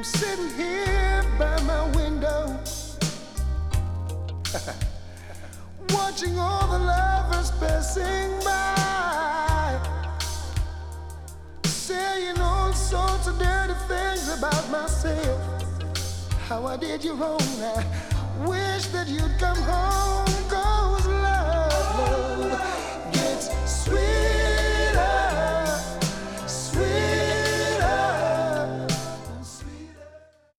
Sitting here by my window, watching all the lovers passing by, saying all sorts of dirty things about myself. How I did you wrong. I wish that you'd